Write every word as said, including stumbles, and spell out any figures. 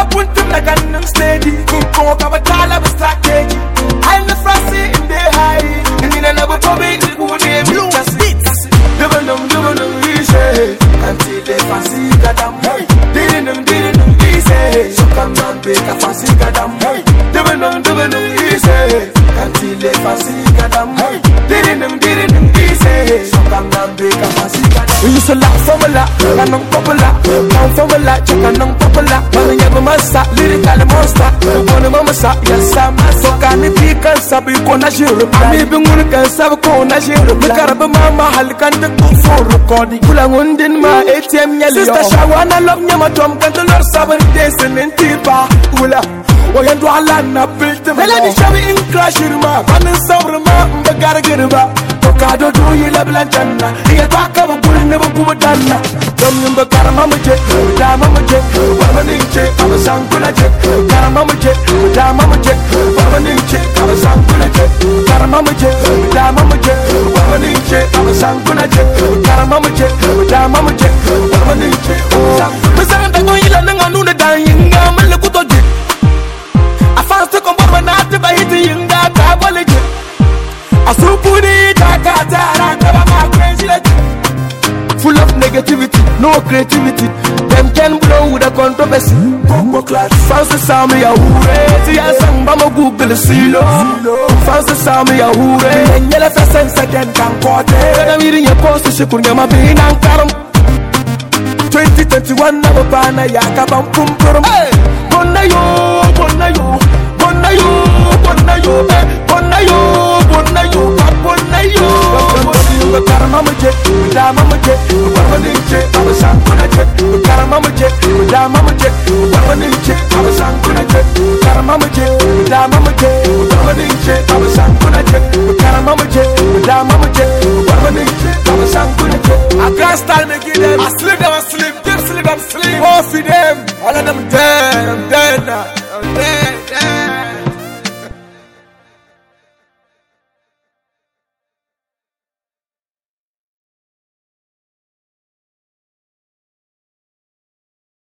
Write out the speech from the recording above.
puntum na ganum steady. Kunko ka batala ba strategy. I'm the first in the high. And in another topic, it would be a blue. Never know, never know, easy. Until they fancy gadam. Didn't know, didn't know, easy. So come on, big a fancy gadam. Never know, never know, easy. Until they fancy gadam. Didn't know, didn't know, easy. So come on, big a fancy gadam. We used to laugh from a lot, and I'm popular. Come from a lot, check and I'm popular. Man, you have a master, lyrical monster. One of my master, yes, I'm a so can it be cancer, be conajure. I'm even going to cancer, conajure. Look at a mama, Halikan, the good for recording. Pulang in my A T M, Sister Shawana, love Yama Tom, Cantalor, seven days and in Tipa. Ula, or you do a land, I built the melody, shall in crash in my one and summer, the Garagariba. Tocado do you love Lantana? He attack of a bull, never put a dana. Don't remember Caramama Jet, Damama Jet, Wamaninche, I was Sankuna Jet, Caramama Jet, Damama Jet, Wamaninche, I was Sankuna Jet, Caramama Jet, Damama Jet, Wamaninche, I was Sankuna Jet, Caramama Jet, Damama Jet, Wamaninche, Missanga Goyla Nanga dying, I'm a little jet. I found the compartment after by hitting that Tabale Jet. I so put it, I got that, crazy. Full of negativity, no creativity. Them can blow with a controversy. Bombo class, Francis Sami Yahure. See, I sang Bama Google Silo. Francis Sami Yahure. And yellow sense again can court. I'm eating your post, she couldn't get my bean and carom. twenty twenty-one, never ban a yakabam pum pum. Bonayo, Bonayo, Bonayo, Bonayo, Bonayo, Bonayo, Bonayo. Caramama Jet, Damama Jet, Wamaninche, I was Sankuna Jet, Caramama Jet, Damama Jet, Wamaninche, I was Sankuna Jet, Caramama Jet, Damama Jet, Wamaninche, I was Sankuna Jet, Caramama Jet, Damama Jet, Wamaninche, I was Sankuna Jet. I can't stand to give them. I sleep, I'm asleep, them sleep, I'm sleep. Both of them, all of them dead, I'm dead now, I'm dead.